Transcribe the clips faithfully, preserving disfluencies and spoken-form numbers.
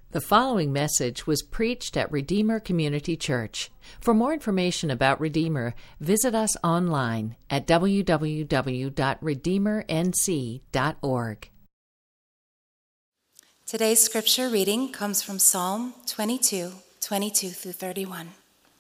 The following message was preached at Redeemer Community Church. For more information about Redeemer, visit us online at w w w dot redeemer n c dot org. Today's scripture reading comes from Psalm twenty-two, twenty-two through thirty-one.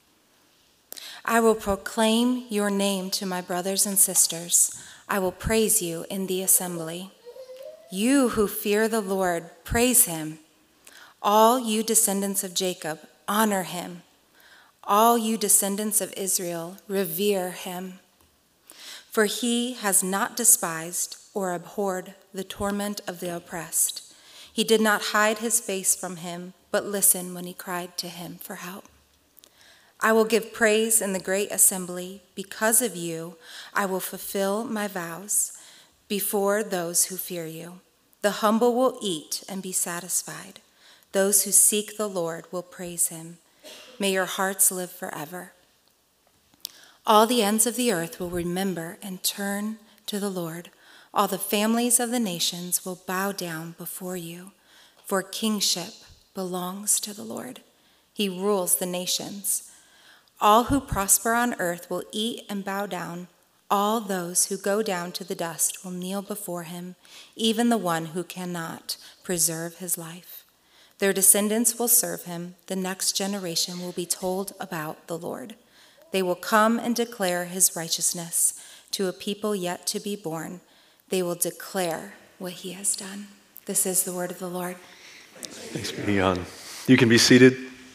I will proclaim your name to my brothers and sisters. I will praise you in the assembly. You who fear the Lord, praise him. All you descendants of Jacob, honor him. All you descendants of Israel, revere him. For he has not despised or abhorred the torment of the oppressed. He did not hide his face from him, but listened when he cried to him for help. I will give praise in the great assembly. Because of you, I will fulfill my vows before those who fear you. The humble will eat and be satisfied. Those who seek the Lord will praise him. May your hearts live forever. All the ends of the earth will remember and turn to the Lord. All the families of the nations will bow down before you, for kingship belongs to the Lord. He rules the nations. All who prosper on earth will eat and bow down. All those who go down to the dust will kneel before him, even the one who cannot preserve his life. Their descendants will serve him. The next generation will be told about the Lord. They will come and declare his righteousness to a people yet to be born. They will declare what he has done. This is the word of the Lord. Thanks be to God. You can be seated.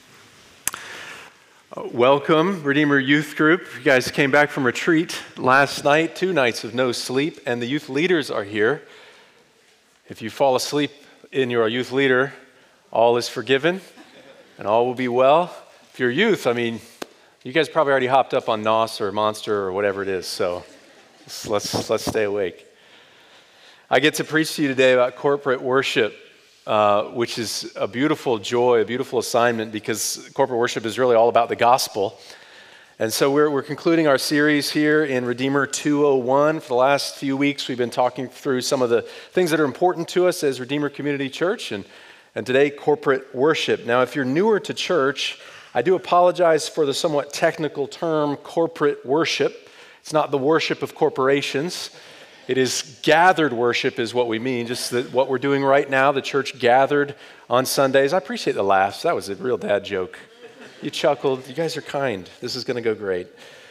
Uh, welcome, Redeemer Youth Group. You guys came back from retreat last night, two nights of no sleep, and the youth leaders are here. If you fall asleep in your youth leader, all is forgiven, and all will be well. If you're youth, I mean, you guys probably already hopped up on N O S or Monster or whatever it is, so let's let's stay awake. I get to preach to you today about corporate worship, uh, which is a beautiful joy, a beautiful assignment, because corporate worship is really all about the gospel. And so we're we're concluding our series here in Redeemer two oh one. For the last few weeks, we've been talking through some of the things that are important to us as Redeemer Community Church, and And today, corporate worship. Now, if you're newer to church, I do apologize for the somewhat technical term corporate worship. It's not the worship of corporations. It is gathered worship is what we mean, just that what we're doing right now, the church gathered on Sundays. I appreciate the laughs. That was a real dad joke. You chuckled. You guys are kind. This is going to go great.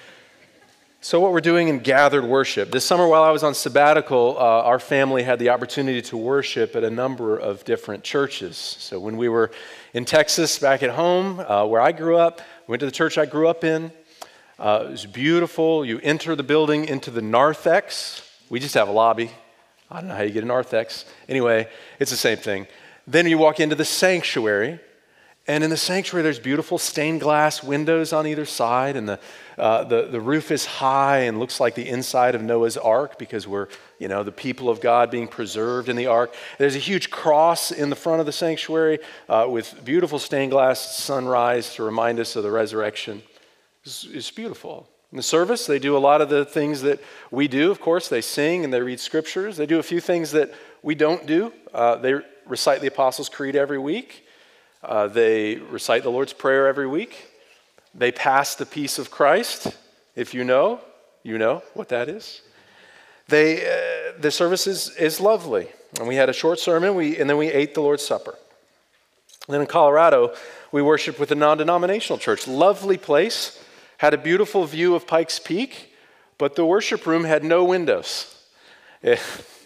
So what we're doing in gathered worship. This summer while I was on sabbatical, uh, our family had the opportunity to worship at a number of different churches. So when we were in Texas back at home, uh, where I grew up, we went to the church I grew up in. Uh, it was beautiful. You enter the building into the narthex. We just have a lobby. I don't know how you get a narthex. Anyway, it's the same thing. Then you walk into the sanctuary. And in the sanctuary, there's beautiful stained glass windows on either side, and the, uh, the the roof is high and looks like the inside of Noah's Ark because we're, you know, the people of God being preserved in the Ark. There's a huge cross in the front of the sanctuary uh, with beautiful stained glass sunrise to remind us of the resurrection. It's, it's beautiful. In the service, they do a lot of the things that we do. Of course, they sing and they read scriptures. They do a few things that we don't do. Uh, they recite the Apostles' Creed every week. Uh, they recite the Lord's Prayer every week. They pass the peace of Christ. If you know, you know what that is. They, uh, the service is, is lovely. And we had a short sermon, we, and then we ate the Lord's Supper. And then in Colorado, we worshiped with a non-denominational church. Lovely place. Had a beautiful view of Pikes Peak, but the worship room had no windows. Eh,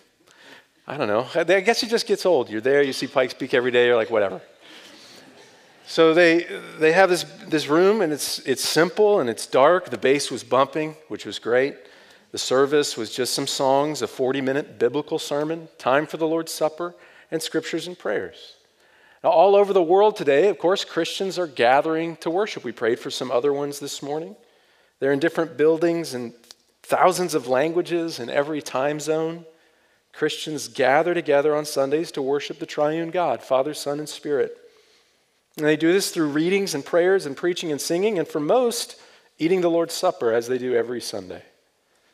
I don't know. I guess it just gets old. You're there, you see Pikes Peak every day, you're like, whatever. So they they have this this room, and it's it's simple and it's dark. The bass was bumping, which was great. The service was just some songs, a forty-minute biblical sermon, time for the Lord's Supper, and scriptures and prayers. Now, all over the world today, of course, Christians are gathering to worship. We prayed for some other ones this morning. They're in different buildings and thousands of languages in every time zone. Christians gather together on Sundays to worship the triune God, Father, Son, and Spirit. And they do this through readings and prayers and preaching and singing, and for most, eating the Lord's Supper as they do every Sunday.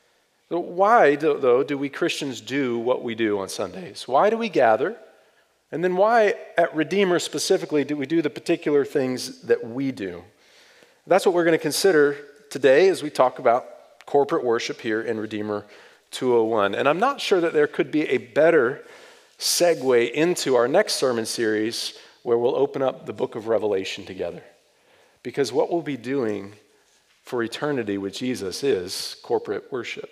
Why, though, do we Christians do what we do on Sundays? Why do we gather? And then why at Redeemer specifically do we do the particular things that we do? That's what we're going to consider today as we talk about corporate worship here in Redeemer two oh one. And I'm not sure that there could be a better segue into our next sermon series where we'll open up the book of Revelation together. Because what we'll be doing for eternity with Jesus is corporate worship.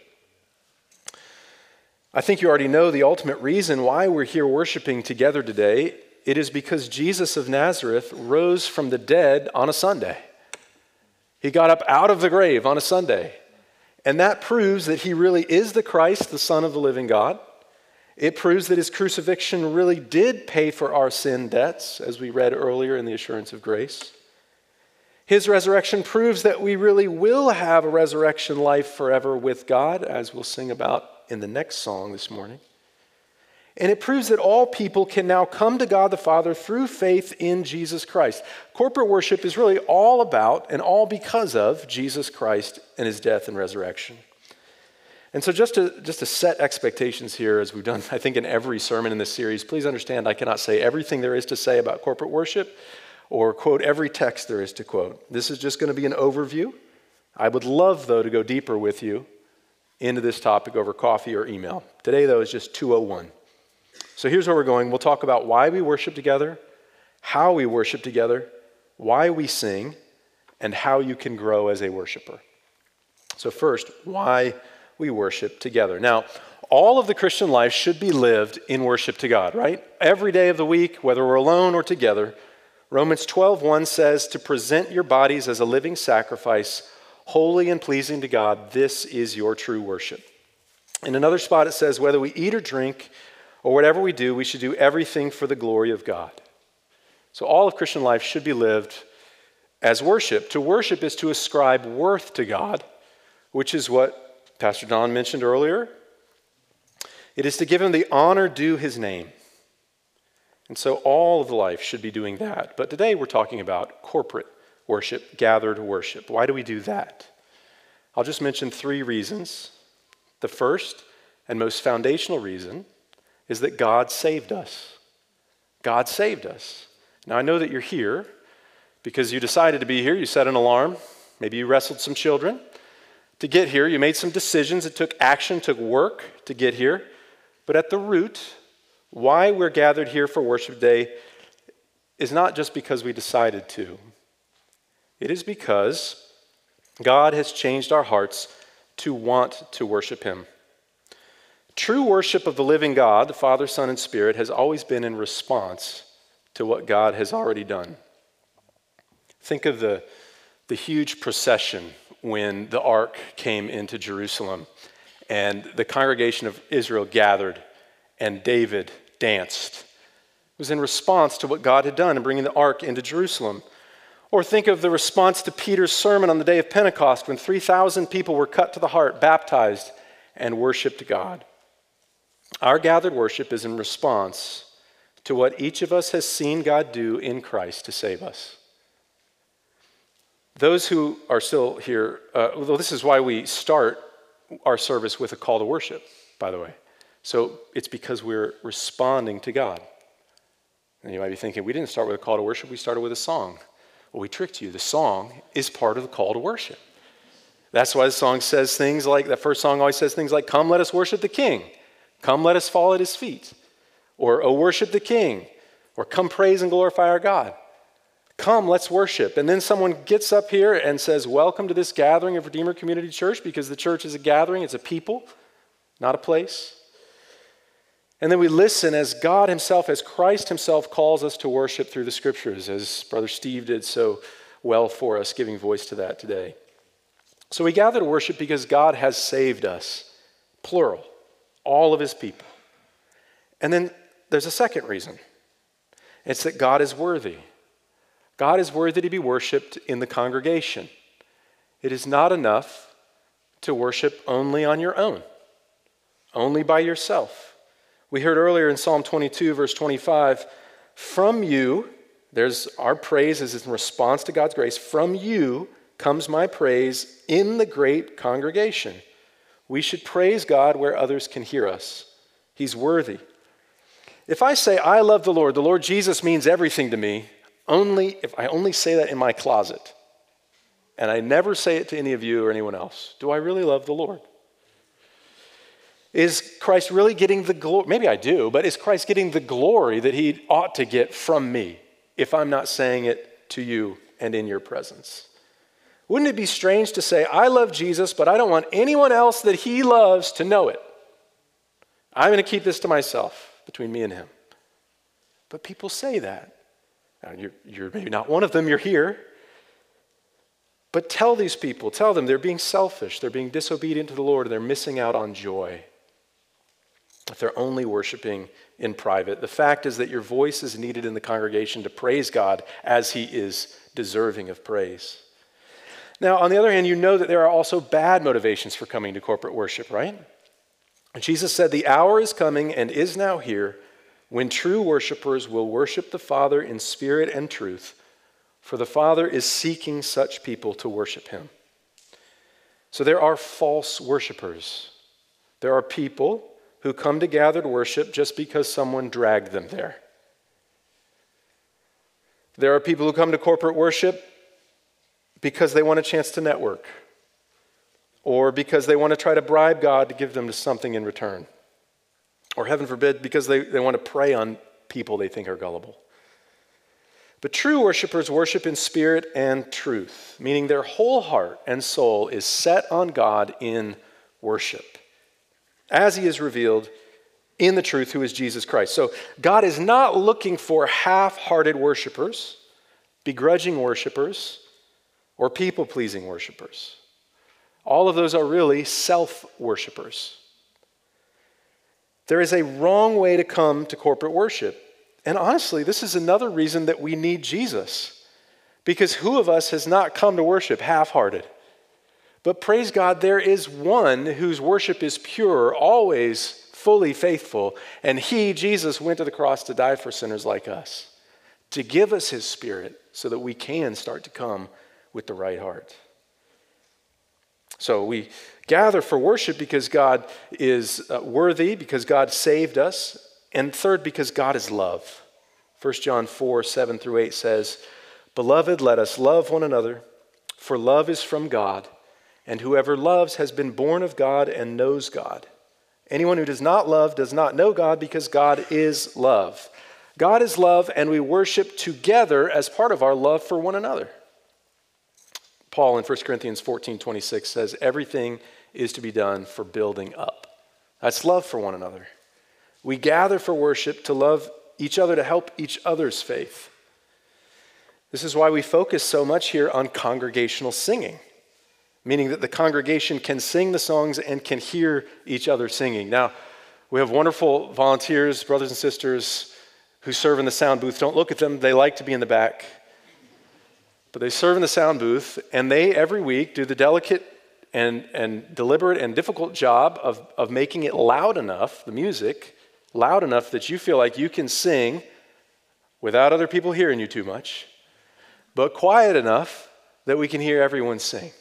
I think you already know the ultimate reason why we're here worshiping together today. It is because Jesus of Nazareth rose from the dead on a Sunday. He got up out of the grave on a Sunday. And that proves that he really is the Christ, the Son of the living God. It proves that his crucifixion really did pay for our sin debts, as we read earlier in the assurance of grace. His resurrection proves that we really will have a resurrection life forever with God, as we'll sing about in the next song this morning. And it proves that all people can now come to God the Father through faith in Jesus Christ. Corporate worship is really all about and all because of Jesus Christ and his death and resurrection. And so just to, just to set expectations here, as we've done, I think, in every sermon in this series, please understand I cannot say everything there is to say about corporate worship or quote every text there is to quote. This is just going to be an overview. I would love, though, to go deeper with you into this topic over coffee or email. Today, though, is just two oh one. So here's where we're going. We'll talk about why we worship together, how we worship together, why we sing, and how you can grow as a worshiper. So first, why we worship together. Now, all of the Christian life should be lived in worship to God, right? Every day of the week, whether we're alone or together. Romans twelve one says to present your bodies as a living sacrifice, holy and pleasing to God, this is your true worship. In another spot it says, whether we eat or drink or whatever we do, we should do everything for the glory of God. So all of Christian life should be lived as worship. To worship is to ascribe worth to God, which is what Pastor Don mentioned earlier. It is to give him the honor due his name. And so all of life should be doing that. But today we're talking about corporate worship, gathered worship. Why do we do that? I'll just mention three reasons. The first and most foundational reason is that God saved us. God saved us. Now I know that you're here because you decided to be here. You set an alarm. Maybe you wrestled some children to get here. You made some decisions. It took action, took work to get here. But at the root, why we're gathered here for worship day is not just because we decided to. It is because God has changed our hearts to want to worship him. True worship of the living God, the Father, Son, and Spirit, has always been in response to what God has already done. Think of the, the huge procession when the ark came into Jerusalem and the congregation of Israel gathered and David danced. It was in response to what God had done in bringing the ark into Jerusalem. Or think of the response to Peter's sermon on the day of Pentecost when three thousand people were cut to the heart, baptized, and worshiped God. Our gathered worship is in response to what each of us has seen God do in Christ to save us. Those who are still here, uh, well, this is why we start our service with a call to worship, by the way. So it's because we're responding to God. And you might be thinking, we didn't start with a call to worship, we started with a song. Well, we tricked you. The song is part of the call to worship. That's why the song says things like, that first song always says things like, come let us worship the King. Come let us fall at his feet. Or, oh, worship the King. Or come praise and glorify our God. Come, let's worship. And then someone gets up here and says, welcome to this gathering of Redeemer Community Church, because the church is a gathering, it's a people, not a place. And then we listen as God himself, as Christ himself calls us to worship through the scriptures, as Brother Steve did so well for us, giving voice to that today. So we gather to worship because God has saved us, plural, all of his people. And then there's a second reason. It's that God is worthy. God is worthy to be worshiped in the congregation. It is not enough to worship only on your own, only by yourself. We heard earlier in Psalm twenty-two, verse twenty-five, from you, there's our praise is in response to God's grace, from you comes my praise in the great congregation. We should praise God where others can hear us. He's worthy. If I say I love the Lord, the Lord Jesus means everything to me, only if I only say that in my closet, and I never say it to any of you or anyone else, do I really love the Lord? Is Christ really getting the glory? Maybe I do, but is Christ getting the glory that he ought to get from me if I'm not saying it to you and in your presence? Wouldn't it be strange to say, I love Jesus, but I don't want anyone else that he loves to know it? I'm going to keep this to myself, between me and him. But people say that. Now, you're, you're maybe not one of them, you're here. But tell these people, tell them they're being selfish, they're being disobedient to the Lord, and they're missing out on joy if they're only worshiping in private. The fact is that your voice is needed in the congregation to praise God as he is deserving of praise. Now, on the other hand, you know that there are also bad motivations for coming to corporate worship, right? Jesus said, the hour is coming and is now here when true worshipers will worship the Father in spirit and truth, for the Father is seeking such people to worship him. So there are false worshipers. There are people who come to gathered worship just because someone dragged them there. There are people who come to corporate worship because they want a chance to network, or because they want to try to bribe God to give them something in return, or heaven forbid, because they, they want to prey on people they think are gullible. But true worshipers worship in spirit and truth, meaning their whole heart and soul is set on God in worship, as he is revealed in the truth, who is Jesus Christ. So God is not looking for half-hearted worshipers, begrudging worshipers, or people-pleasing worshipers. All of those are really self-worshipers. There is a wrong way to come to corporate worship. And honestly, this is another reason that we need Jesus. Because who of us has not come to worship half-hearted? But praise God, there is one whose worship is pure, always fully faithful. And he, Jesus, went to the cross to die for sinners like us, to give us his spirit so that we can start to come with the right heart. So we gather for worship because God is uh, worthy, because God saved us, and third, because God is love. First John four, seven through eight says, "Beloved, let us love one another, for love is from God, and whoever loves has been born of God and knows God. Anyone who does not love does not know God, because God is love. God is love, and we worship together as part of our love for one another." Paul in First Corinthians fourteen, twenty-six says, everything is to be done for building up. That's love for one another. We gather for worship to love each other, to help each other's faith. This is why we focus so much here on congregational singing, meaning that the congregation can sing the songs and can hear each other singing. Now, we have wonderful volunteers, brothers and sisters, who serve in the sound booth. Don't look at them. They like to be in the back. But they serve in the sound booth, and they every week do the delicate and, and deliberate and difficult job of, of making it loud enough, the music, loud enough that you feel like you can sing without other people hearing you too much, but quiet enough that we can hear everyone sing.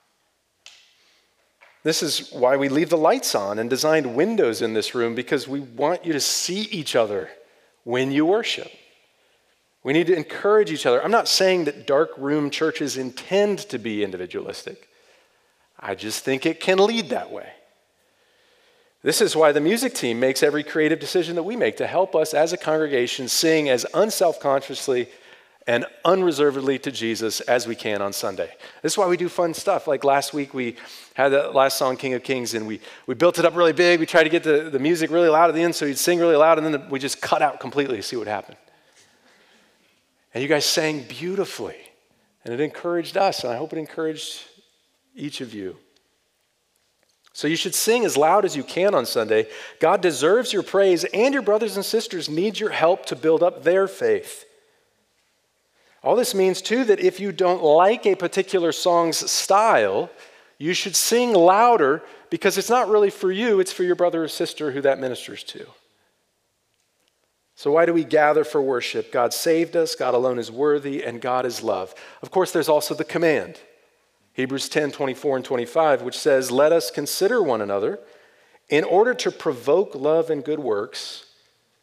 This is why we leave the lights on and designed windows in this room, because we want you to see each other when you worship. We need to encourage each other. I'm not saying that dark room churches intend to be individualistic. I just think it can lead that way. This is why the music team makes every creative decision that we make to help us as a congregation sing as unselfconsciously and unreservedly to Jesus as we can on Sunday. This is why we do fun stuff. Like last week, we had the last song, King of Kings, and we, we built it up really big. We tried to get the, the music really loud at the end so you'd sing really loud, and then we just cut out completely to see what happened. And you guys sang beautifully, and it encouraged us, and I hope it encouraged each of you. So you should sing as loud as you can on Sunday. God deserves your praise, and your brothers and sisters need your help to build up their faith. All this means, too, that if you don't like a particular song's style, you should sing louder, because it's not really for you, it's for your brother or sister who that ministers to. So why do we gather for worship? God saved us, God alone is worthy, and God is love. Of course, there's also the command. Hebrews ten, twenty-four and twenty-five, which says, "Let us consider one another in order to provoke love and good works,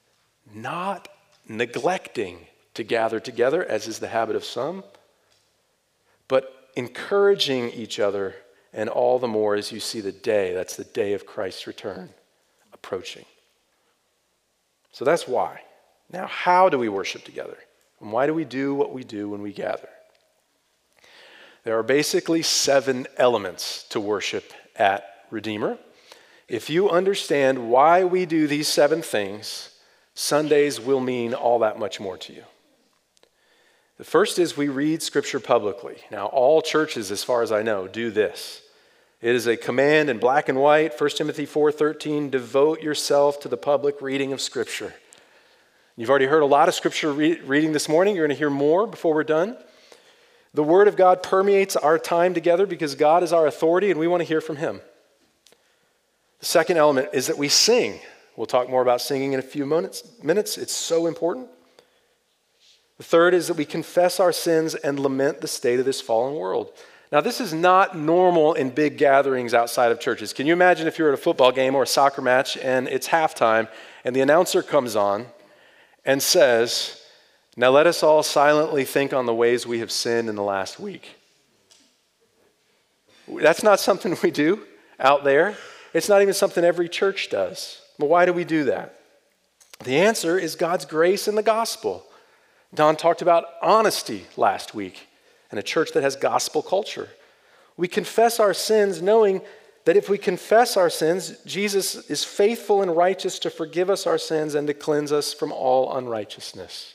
not neglecting to gather together, as is the habit of some, but encouraging each other, and all the more as you see the day, that's the day of Christ's return, approaching. So that's why. Now, how do we worship together? And why do we do what we do when we gather? There are basically seven elements to worship at Redeemer. If you understand why we do these seven things, Sundays will mean all that much more to you. The first is we read Scripture publicly. Now, all churches, as far as I know, do this. It is a command in black and white, First Timothy four thirteen, devote yourself to the public reading of Scripture. You've already heard a lot of Scripture re- reading this morning. You're going to hear more before we're done. The Word of God permeates our time together because God is our authority and we want to hear from Him. The second element is that we sing. We'll talk more about singing in a few minutes. minutes. It's so important. The third is that we confess our sins and lament the state of this fallen world. Now, this is not normal in big gatherings outside of churches. Can you imagine if you're at a football game or a soccer match and it's halftime and the announcer comes on and says, now let us all silently think on the ways we have sinned in the last week. That's not something we do out there. It's not even something every church does. But why do we do that? The answer is God's grace in the gospel. Don talked about honesty last week in a church that has gospel culture. We confess our sins knowing that if we confess our sins, Jesus is faithful and righteous to forgive us our sins and to cleanse us from all unrighteousness.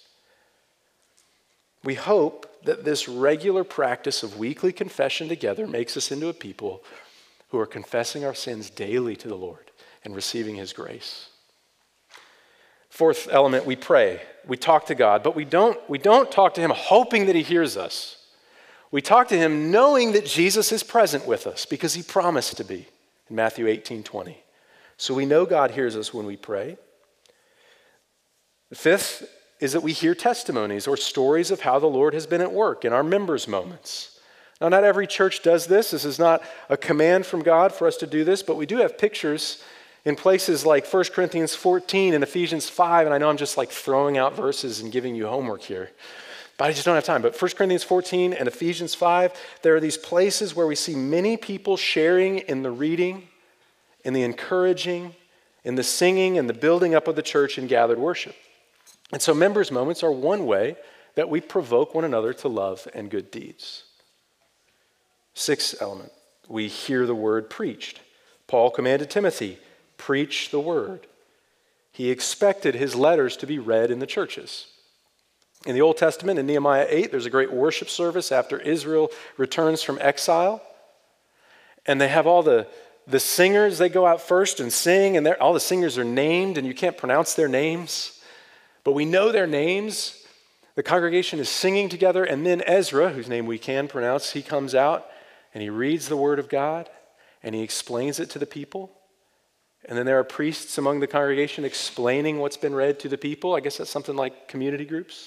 We hope that this regular practice of weekly confession together makes us into a people who are confessing our sins daily to the Lord and receiving His grace. Fourth element, we pray. We talk to God, but we don't, we don't talk to Him hoping that He hears us. We talk to Him knowing that Jesus is present with us because He promised to be in Matthew eighteen twenty. So we know God hears us when we pray. The fifth is that we hear testimonies or stories of how the Lord has been at work in our members' moments. Now, not every church does this. This is not a command from God for us to do this, but we do have pictures in places like First Corinthians fourteen and Ephesians five, and I know I'm just like throwing out verses and giving you homework here, but I just don't have time. But First Corinthians fourteen and Ephesians five, there are these places where we see many people sharing in the reading, in the encouraging, in the singing, and the building up of the church in gathered worship. And so members' moments are one way that we provoke one another to love and good deeds. Sixth element, we hear the word preached. Paul commanded Timothy, preach the word. He expected his letters to be read in the churches. In the Old Testament, in Nehemiah eight, there's a great worship service after Israel returns from exile. And they have all the, the singers, they go out first and sing, and all the singers are named, and you can't pronounce their names. But we know their names. The congregation is singing together, and then Ezra, whose name we can pronounce, he comes out, and he reads the word of God, and he explains it to the people. And then there are priests among the congregation explaining what's been read to the people. I guess that's something like community groups.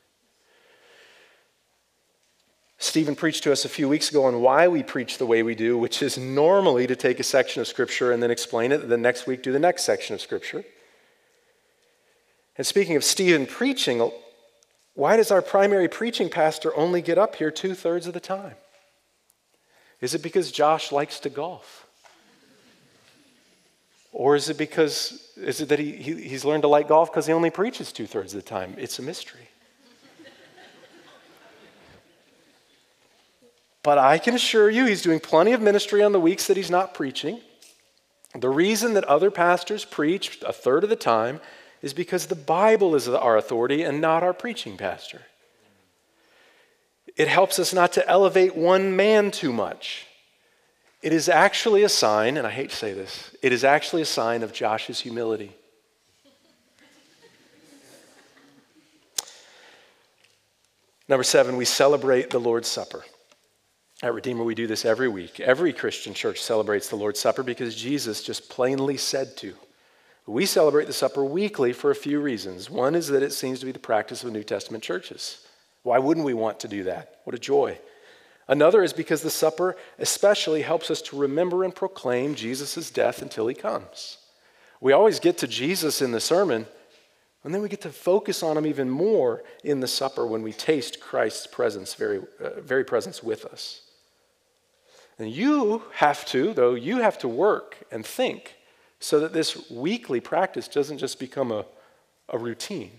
Stephen preached to us a few weeks ago on why we preach the way we do, which is normally to take a section of Scripture and then explain it, and then next week do the next section of Scripture. And speaking of Stephen preaching, why does our primary preaching pastor only get up here two-thirds of the time? Is it because Josh likes to golf? Or is it because, is it that he, he he's learned to like golf because he only preaches two-thirds of the time? It's a mystery. But I can assure you he's doing plenty of ministry on the weeks that he's not preaching. The reason that other pastors preach a third of the time is because the Bible is our authority and not our preaching pastor. It helps us not to elevate one man too much. It is actually a sign, and I hate to say this, it is actually a sign of Josh's humility. Number seven, we celebrate the Lord's Supper. At Redeemer, we do this every week. Every Christian church celebrates the Lord's Supper because Jesus just plainly said to. We celebrate the supper weekly for a few reasons. One is that it seems to be the practice of New Testament churches. Why wouldn't we want to do that? What a joy. Another is because the supper especially helps us to remember and proclaim Jesus' death until he comes. We always get to Jesus in the sermon, And then we get to focus on him even more in the supper when we taste Christ's presence, very, uh, very presence with us. And you have to, though, you have to work and think so that this weekly practice doesn't just become a, a routine.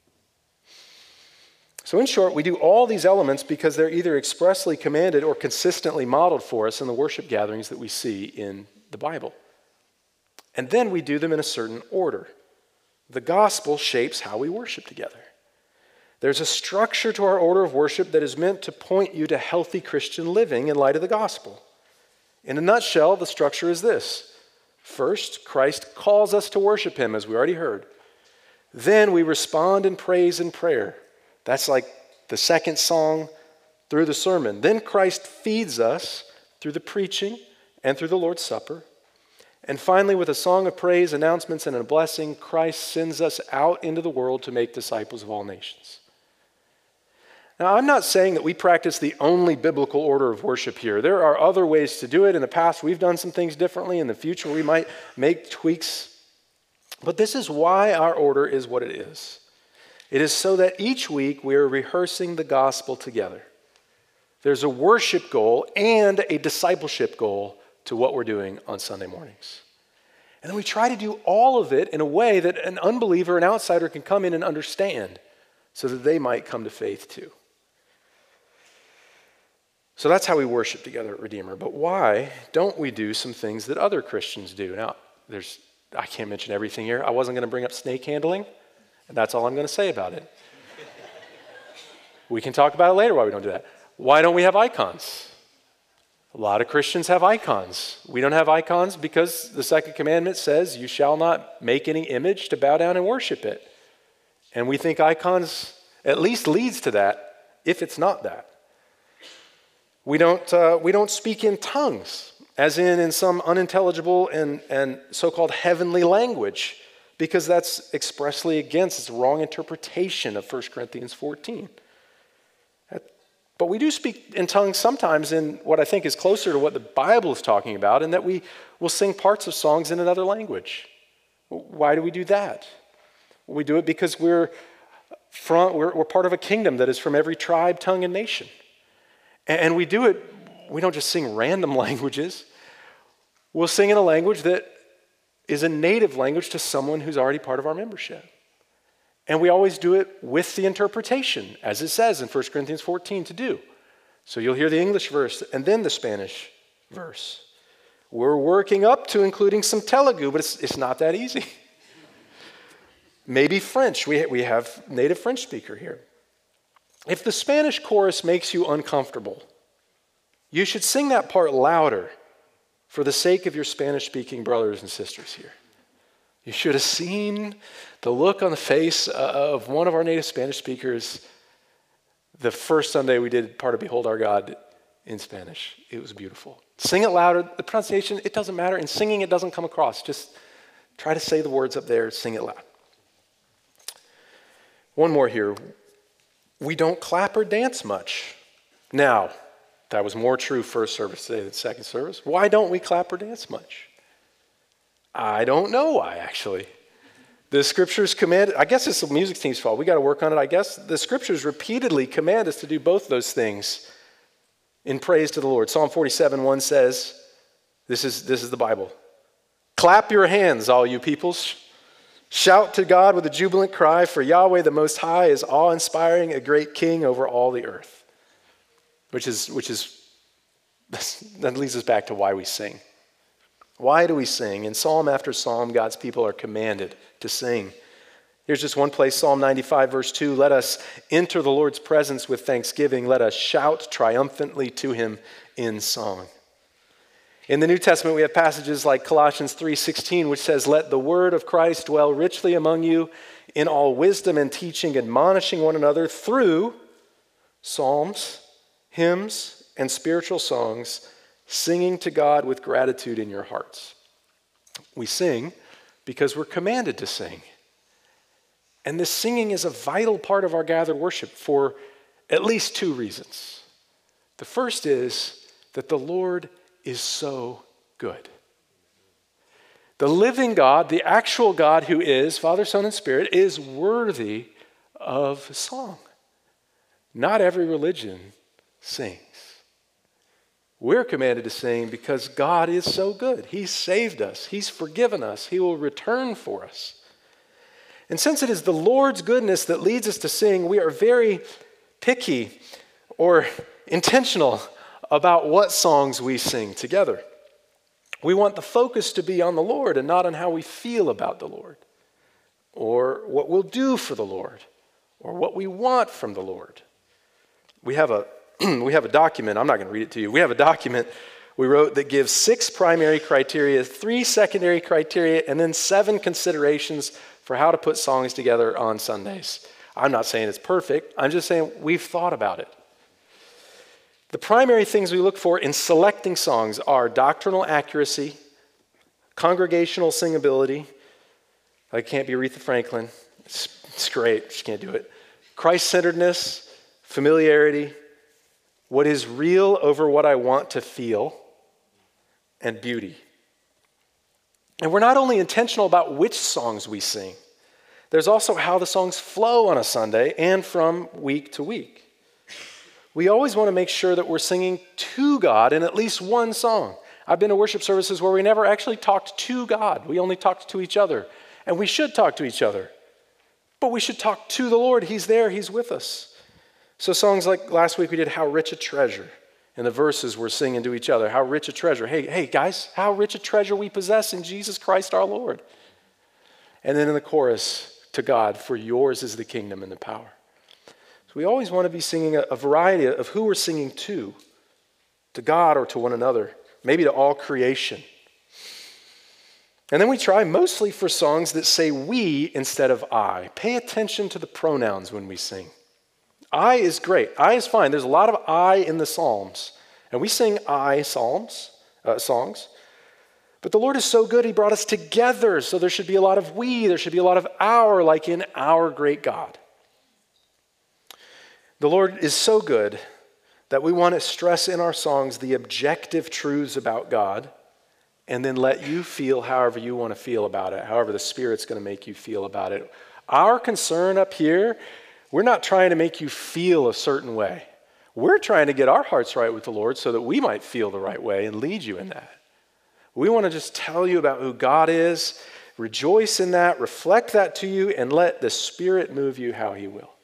So in short, we do all these elements because they're either expressly commanded or consistently modeled for us in the worship gatherings that we see in the Bible. And then we do them in a certain order. The gospel shapes how we worship together. There's a structure to our order of worship that is meant to point you to healthy Christian living in light of the gospel. In a nutshell, the structure is this. First, Christ calls us to worship him, as we already heard. Then we respond in praise and prayer. That's like the second song through the sermon. Then Christ feeds us through the preaching and through the Lord's Supper. And finally, with a song of praise, announcements, and a blessing, Christ sends us out into the world to make disciples of all nations. Now, I'm not saying that we practice the only biblical order of worship here. There are other ways to do it. In the past, we've done some things differently. In the future, we might make tweaks. But this is why our order is what it is. It is so that each week we are rehearsing the gospel together. There's a worship goal and a discipleship goal to what we're doing on Sunday mornings. And then we try to do all of it in a way that an unbeliever, an outsider can come in and understand so that they might come to faith too. So that's how we worship together at Redeemer. But why don't we do some things that other Christians do? Now, there's I can't mention everything here. I wasn't going to bring up snake handling, and that's all I'm going to say about it. We can talk about it later why we don't do that. Why don't we have icons? A lot of Christians have icons. We don't have icons because the second commandment says, you shall not make any image to bow down and worship it. And we think icons at least leads to that, if it's not that. We don't, uh, we don't speak in tongues, as in in some unintelligible and, and so-called heavenly language, because that's expressly against, it's a wrong interpretation of First Corinthians fourteen. But we do speak in tongues sometimes in what I think is closer to what the Bible is talking about, and that we will sing parts of songs in another language. Why do we do that? We do it because we're, from, we're, we're part of a kingdom that is from every tribe, tongue, and nation. And we do it, we don't just sing random languages. We'll sing in a language that is a native language to someone who's already part of our membership. And we always do it with the interpretation, as it says in First Corinthians fourteen to do. So you'll hear the English verse and then the Spanish verse. We're working up to including some Telugu, but it's, it's not that easy. Maybe French. We, we have native French speaker here. If the Spanish chorus makes you uncomfortable, you should sing that part louder for the sake of your Spanish-speaking brothers and sisters here. You should have seen the look on the face of one of our native Spanish speakers the first Sunday we did part of Behold Our God in Spanish. It was beautiful. Sing it louder. The pronunciation, it doesn't matter. In singing, it doesn't come across. Just try to say the words up there, sing it loud. One more here. We don't clap or dance much. Now, that was more true first service today than second service. Why don't we clap or dance much? I don't know why, actually. The scriptures command, I guess it's the music team's fault. We got to work on it, I guess. The scriptures repeatedly command us to do both those things in praise to the Lord. Psalm forty-seven one says, this is, this is the Bible. Clap your hands, all you peoples. Shout to God with a jubilant cry, for Yahweh the Most High is awe-inspiring, a great king over all the earth. Which is, which is, that leads us back to why we sing. Why do we sing? In psalm after psalm, God's people are commanded to sing. Here's just one place, Psalm ninety-five, verse two. Let us enter the Lord's presence with thanksgiving. Let us shout triumphantly to him in song. In the New Testament, we have passages like Colossians three sixteen, which says, let the word of Christ dwell richly among you in all wisdom and teaching, admonishing one another through psalms, hymns, and spiritual songs, singing to God with gratitude in your hearts. We sing because we're commanded to sing. And this singing is a vital part of our gathered worship for at least two reasons. The first is that the Lord is so good. The living God, the actual God who is Father, Son, and Spirit, is worthy of song. Not every religion sings. We're commanded to sing because God is so good. He's saved us. He's forgiven us. He will return for us. And since it is the Lord's goodness that leads us to sing, we are very picky or intentional about what songs we sing together. We want the focus to be on the Lord and not on how we feel about the Lord, or what we'll do for the Lord, or what we want from the Lord. We have a we have a document. I'm not going to read it to you. We have a document we wrote that gives six primary criteria, three secondary criteria, and then seven considerations for how to put songs together on Sundays. I'm not saying it's perfect. I'm just saying we've thought about it. The primary things we look for in selecting songs are doctrinal accuracy, congregational singability. Like, can't be Aretha Franklin. It's, it's great. She can't do it. Christ-centeredness, familiarity, what is real over what I want to feel, and beauty. And we're not only intentional about which songs we sing, there's also how the songs flow on a Sunday and from week to week. We always want to make sure that we're singing to God in at least one song. I've been to worship services where we never actually talked to God. We only talked to each other. And we should talk to each other. But we should talk to the Lord. He's there. He's with us. So songs like last week we did How Rich a Treasure. And the verses we're singing to each other. How rich a treasure. Hey, hey guys, how rich a treasure we possess in Jesus Christ our Lord. And then in the chorus, to God, for yours is the kingdom and the power. So we always want to be singing a, a variety of who we're singing to. To God or to one another. Maybe to all creation. And then we try mostly for songs that say we instead of I. Pay attention to the pronouns when we sing. I is great. I is fine. There's a lot of I in the Psalms. And we sing I psalms, uh, songs. But the Lord is so good, he brought us together. So there should be a lot of we. There should be a lot of our, like in our great God. The Lord is so good that we want to stress in our songs the objective truths about God and then let you feel however you want to feel about it, however the Spirit's going to make you feel about it. Our concern up here, we're not trying to make you feel a certain way. We're trying to get our hearts right with the Lord so that we might feel the right way and lead you in that. We want to just tell you about who God is, rejoice in that, reflect that to you, and let the Spirit move you how he will.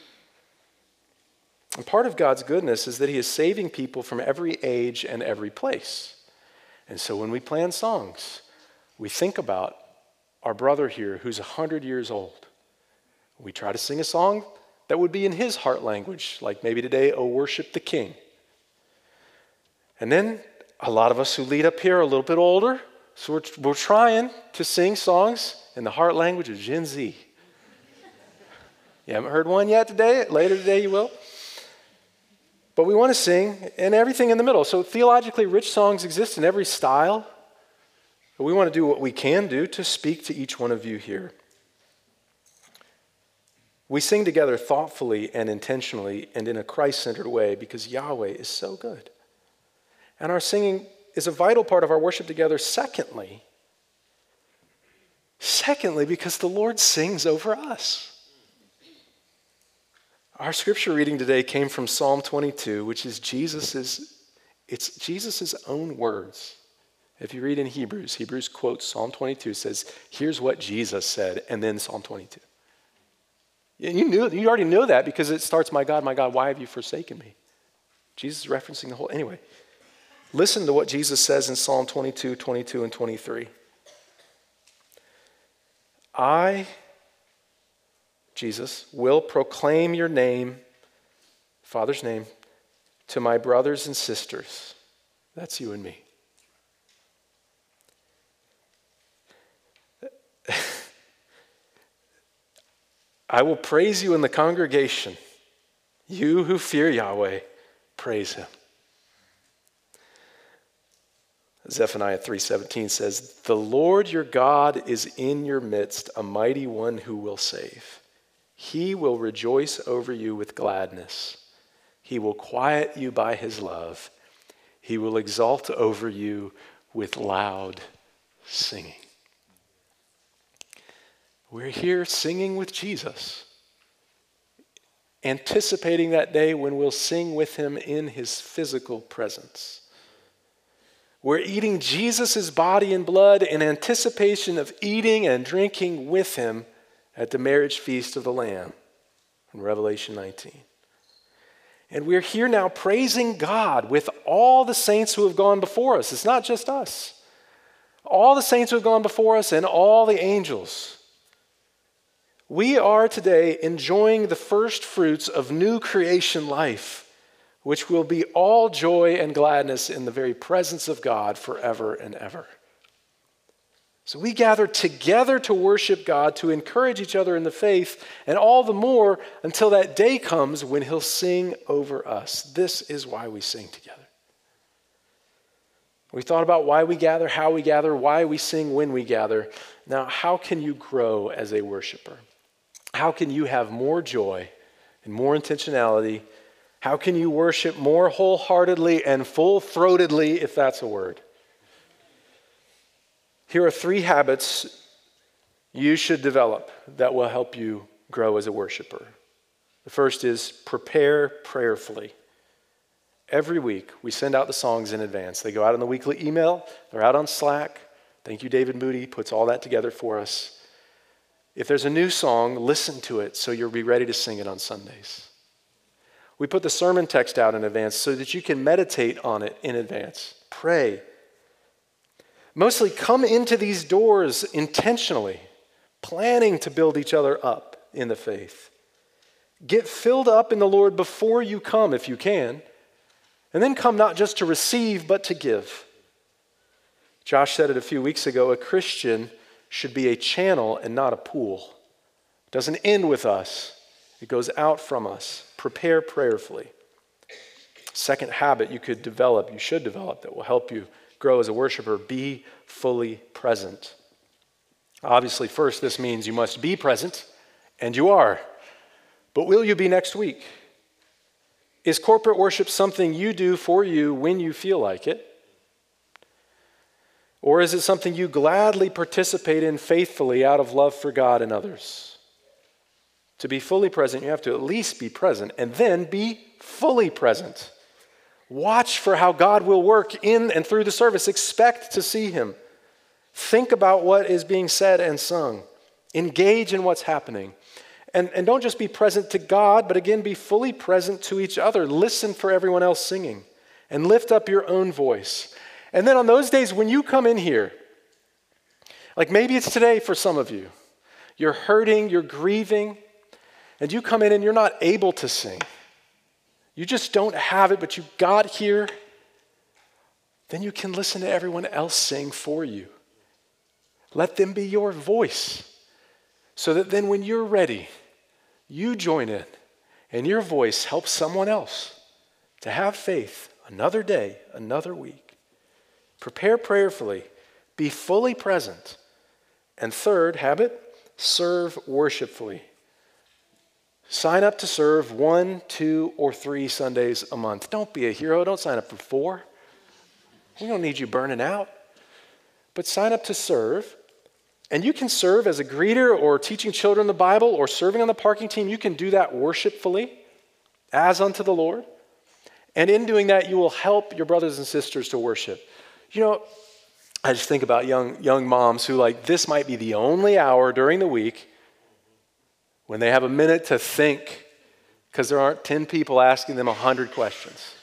And part of God's goodness is that he is saving people from every age and every place. And so when we plan songs, we think about our brother here who's one hundred years old. We try to sing a song that would be in his heart language, like maybe today, Oh, Worship the King. And then a lot of us who lead up here are a little bit older, so we're, we're trying to sing songs in the heart language of Gen Z. You haven't heard one yet today? Later today you will. But we want to sing and everything in the middle. So theologically rich songs exist in every style. But we want to do what we can do to speak to each one of you here. We sing together thoughtfully and intentionally and in a Christ-centered way because Yahweh is so good. And our singing is a vital part of our worship together. Secondly, secondly, because the Lord sings over us. Our scripture reading today came from Psalm twenty-two, which is Jesus's, it's Jesus's own words. If you read in Hebrews, Hebrews quotes Psalm twenty-two, says, here's what Jesus said, and then Psalm twenty-two. And you knew, you already know that because it starts, my God, my God, why have you forsaken me? Jesus is referencing the whole, anyway. Listen to what Jesus says in Psalm twenty-two, twenty-two, and twenty-three. I, Jesus, will proclaim your name, Father's name, to my brothers and sisters. That's you and me. I will praise you in the congregation. You who fear Yahweh, praise him. Zephaniah three seventeen says, the Lord your God is in your midst, a mighty one who will save. He will rejoice over you with gladness. He will quiet you by his love. He will exalt over you with loud singing. We're here singing with Jesus, anticipating that day when we'll sing with him in his physical presence. We're eating Jesus' body and blood in anticipation of eating and drinking with him at the marriage feast of the Lamb in Revelation nineteen. And we're here now praising God with all the saints who have gone before us. It's not just us. All the saints who have gone before us and all the angels. We are today enjoying the first fruits of new creation life, which will be all joy and gladness in the very presence of God forever and ever. So we gather together to worship God, to encourage each other in the faith, and all the more until that day comes when he'll sing over us. This is why we sing together. We thought about why we gather, how we gather, why we sing when we gather. Now, how can you grow as a worshiper? How can you have more joy and more intentionality? How can you worship more wholeheartedly and full-throatedly, if that's a word? Here are three habits you should develop that will help you grow as a worshiper. The first is prepare prayerfully. Every week, we send out the songs in advance. They go out in the weekly email. They're out on Slack. Thank you, David Moody, puts all that together for us. If there's a new song, listen to it so you'll be ready to sing it on Sundays. We put the sermon text out in advance so that you can meditate on it in advance. Pray. Mostly come into these doors intentionally, planning to build each other up in the faith. Get filled up in the Lord before you come, if you can, and then come not just to receive, but to give. Josh said it a few weeks ago, a Christian should be a channel and not a pool. It doesn't end with us. It goes out from us. Prepare prayerfully. Second habit you could develop, you should develop, that will help you grow as a worshiper, be fully present. Obviously, first, this means you must be present, and you are. But will you be next week? Is corporate worship something you do for you when you feel like it? Or is it something you gladly participate in faithfully out of love for God and others? To be fully present, you have to at least be present, and then be fully present. Watch for how God will work in and through the service. Expect to see him. Think about what is being said and sung. Engage in what's happening. And, and don't just be present to God, but again, be fully present to each other. Listen for everyone else singing. And lift up your own voice. And then on those days when you come in here, like maybe it's today for some of you, you're hurting, you're grieving, and you come in and you're not able to sing. You just don't have it, but you got here. Then you can listen to everyone else sing for you. Let them be your voice. So that then when you're ready, you join in and your voice helps someone else to have faith another day, another week. Prepare prayerfully. Be fully present. And third habit, serve worshipfully. Sign up to serve one, two, or three Sundays a month. Don't be a hero. Don't sign up for four. We don't need you burning out. But sign up to serve. And you can serve as a greeter or teaching children the Bible or serving on the parking team. You can do that worshipfully as unto the Lord. And in doing that, you will help your brothers and sisters to worship. You know, I just think about young, young moms who like, this might be the only hour during the week when they have a minute to think because there aren't ten people asking them one hundred questions.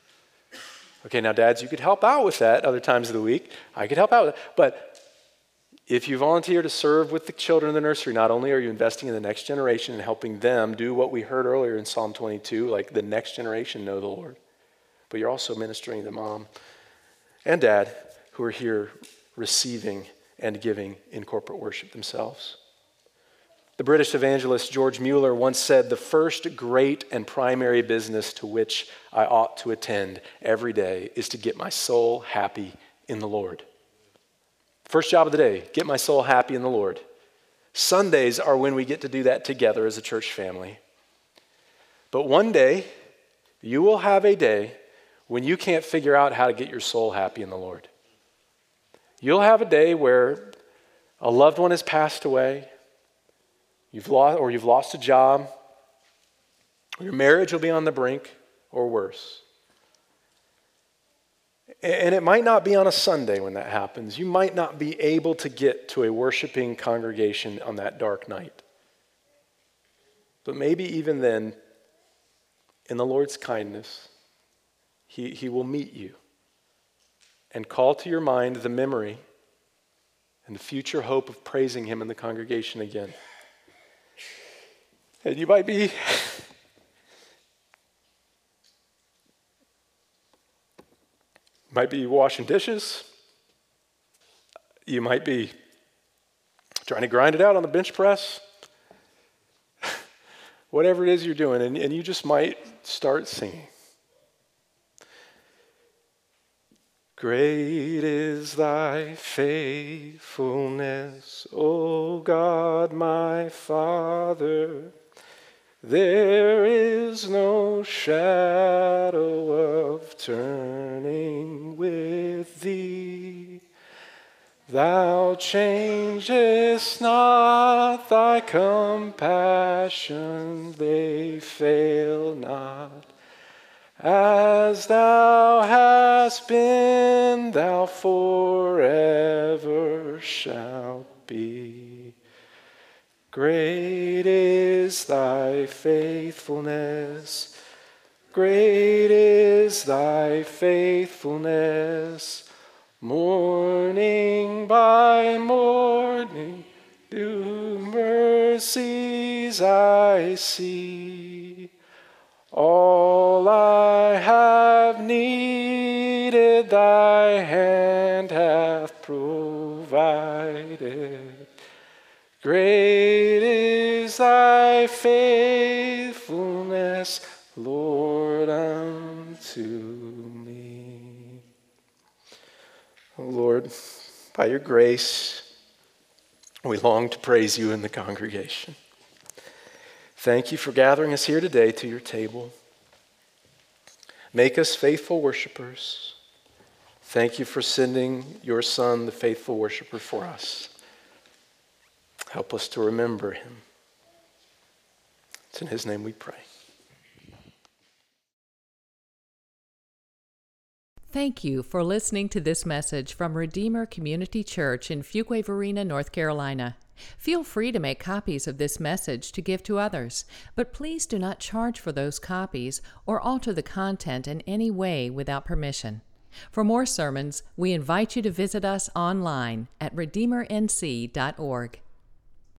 Okay, now dads, you could help out with that other times of the week. I could help out with that. But if you volunteer to serve with the children in the nursery, not only are you investing in the next generation and helping them do what we heard earlier in Psalm twenty-two, like the next generation know the Lord, but you're also ministering to mom and dad who are here receiving and giving in corporate worship themselves. The British evangelist George Mueller once said, "The first great and primary business to which I ought to attend every day is to get my soul happy in the Lord." First job of the day, get my soul happy in the Lord. Sundays are when we get to do that together as a church family. But one day, you will have a day when you can't figure out how to get your soul happy in the Lord. You'll have a day where a loved one has passed away, You've lost, or you've lost a job, or your marriage will be on the brink, or worse. And it might not be on a Sunday when that happens. You might not be able to get to a worshiping congregation on that dark night. But maybe even then, in the Lord's kindness, he, he will meet you and call to your mind the memory and the future hope of praising him in the congregation again. And you might be might be washing dishes. You might be trying to grind it out on the bench press. Whatever it is you're doing, and, and you just might start singing. Great is thy faithfulness, O God my Father. There is no shadow of turning with thee. Thou changest not, thy compassions, they fail not. As thou hast been, thou forever shalt be. Great is thy faithfulness, great is thy faithfulness. Morning by morning, new mercies I see. All I have needed, thy hand hath provided. Great is thy faithfulness, Lord, unto me. Oh Lord, by your grace, we long to praise you in the congregation. Thank you for gathering us here today to your table. Make us faithful worshipers. Thank you for sending your Son, the faithful worshiper, for us. Help us to remember him. It's in his name we pray. Thank you for listening to this message from Redeemer Community Church in Fuquay-Varina, North Carolina. Feel free to make copies of this message to give to others, but please do not charge for those copies or alter the content in any way without permission. For more sermons, we invite you to visit us online at redeemer n c dot org.